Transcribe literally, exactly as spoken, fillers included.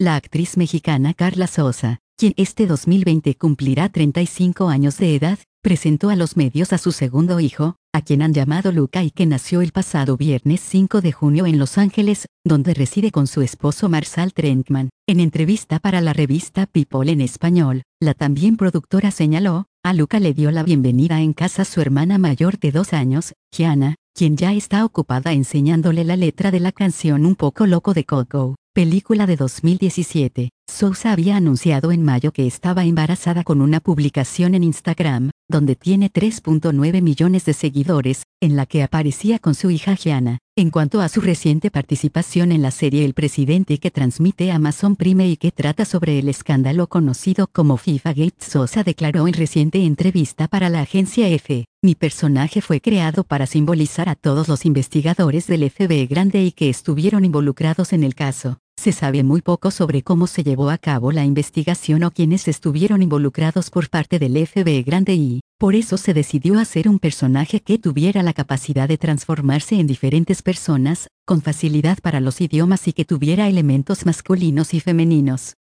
La actriz mexicana Carla Sosa, quien este dos mil veinte cumplirá treinta y cinco años de edad, presentó a los medios a su segundo hijo, a quien han llamado Luca y que nació el pasado viernes cinco de junio en Los Ángeles, donde reside con su esposo Marshall Trenkman. En entrevista para la revista People en español, la también productora señaló, a Luca le dio la bienvenida en casa su hermana mayor de dos años, Gianna, quien ya está ocupada enseñándole la letra de la canción Un poco loco de Coco, película de dos mil diecisiete. Sousa había anunciado en mayo que estaba embarazada con una publicación en Instagram, donde tiene tres punto nueve millones de seguidores, en la que aparecía con su hija Gianna. En cuanto a su reciente participación en la serie El Presidente que transmite Amazon Prime y que trata sobre el escándalo conocido como FIFA Gate, Sosa declaró en reciente entrevista para la agencia F: mi personaje fue creado para simbolizar a todos los investigadores del F B I grande y que estuvieron involucrados en el caso. Se sabe muy poco sobre cómo se llevó a cabo la investigación o quienes estuvieron involucrados por parte del F B I grande y, por eso se decidió hacer un personaje que tuviera la capacidad de transformarse en diferentes personas, con facilidad para los idiomas y que tuviera elementos masculinos y femeninos.